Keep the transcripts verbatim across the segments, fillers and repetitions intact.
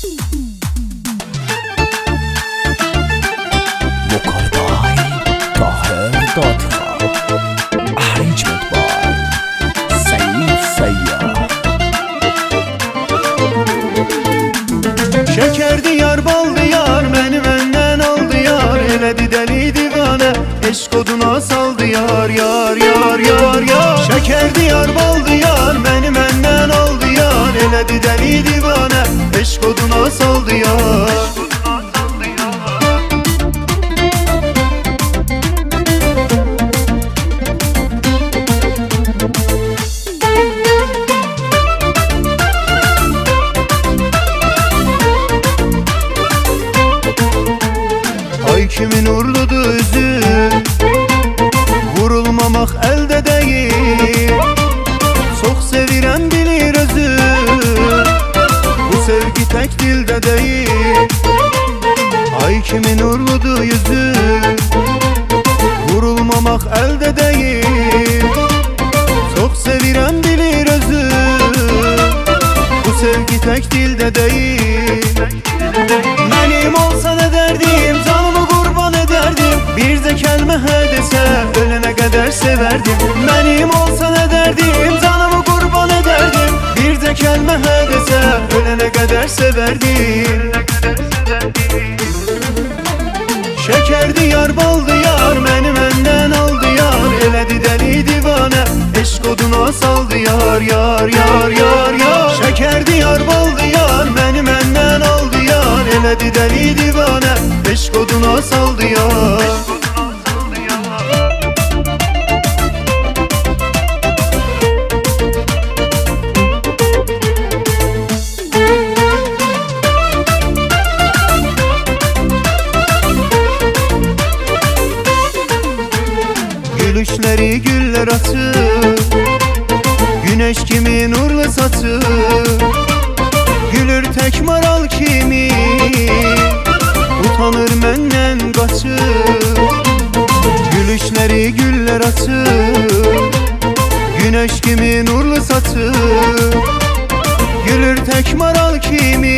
Vokal by Tahir Dadxa, arrangement by Sayyid Sayyah. Şeker diyar bal diyar məni məndən aldı yar, elədi dəli divanə eşq oduna saldı yar yar yar yar yar. Şeker diyar bal diyar məni məndən aldı yar, elədi dəli divanə eşq oduna saldı yar. Ay kimin uğurludur üzü, vurulmamaq əldə deyil. Çox sevirəm bilir özü, bu sevgi tək dildə deyil. Ay kimin uğurludur yüzü, vurulmamaq əldə deyil. Çox sevirəm bilir özü, bu sevgi tək dildə deyil. Mənim olsa nə dərdim, canımı qurban edərdim. Bir də kəlmə hə desə, ölənə qədər sevərdim. Mənim olsa nə dərdim, canımı qurban edərdim. Bir də kəlmə hə desə, ölənə qədər sevərdim. Şeker diyar bal diyar məni məndən aldı yar, elədi dəli divanə eşq oduna saldı yar yar yar yar yar. Şeker diyar bal diyar məni məndən aldı yar, elədi dəli divanə eşq oduna saldı yar. Gülüşleri güller açır, güneş kimi nurlu saçır. Gülür tek maral kimi, utanır məndən qaçır. Gülüşleri güller açır, güneş kimi nurlu saçır. Gülür tek maral kimi,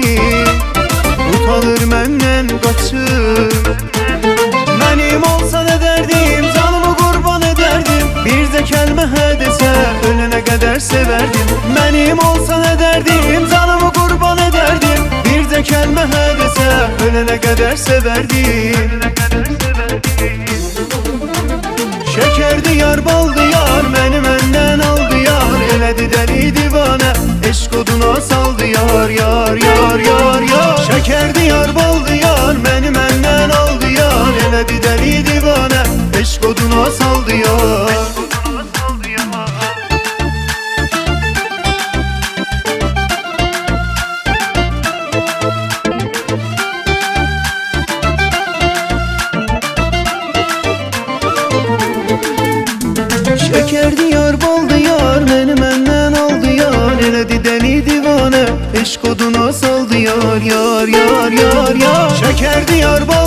utanır məndən qaçır. Mənim olsa nə dərdim, canımı qurban edərdim. Bir də kəlmə hə desə, ölənə qədər sevərdim. Mənim olsa nə dərdim, canımı qurban edərdim. Bir də kəlmə hə desə, ölənə qədər sevərdim. Şeker diyar bal diyar məni məndən aldı yar, elədi dəli divanə eşq oduna saldı yar yar yar yar yar. Şeker diyar bal diyar məni məndən aldı yar, elədi dəli divanə eşq oduna saldı yar. Şeker diyar bal diyar məni məndən aldı yar, elədi dəli divanə eşq oduna saldı yar yar yar yar yar. Şeker diyar bal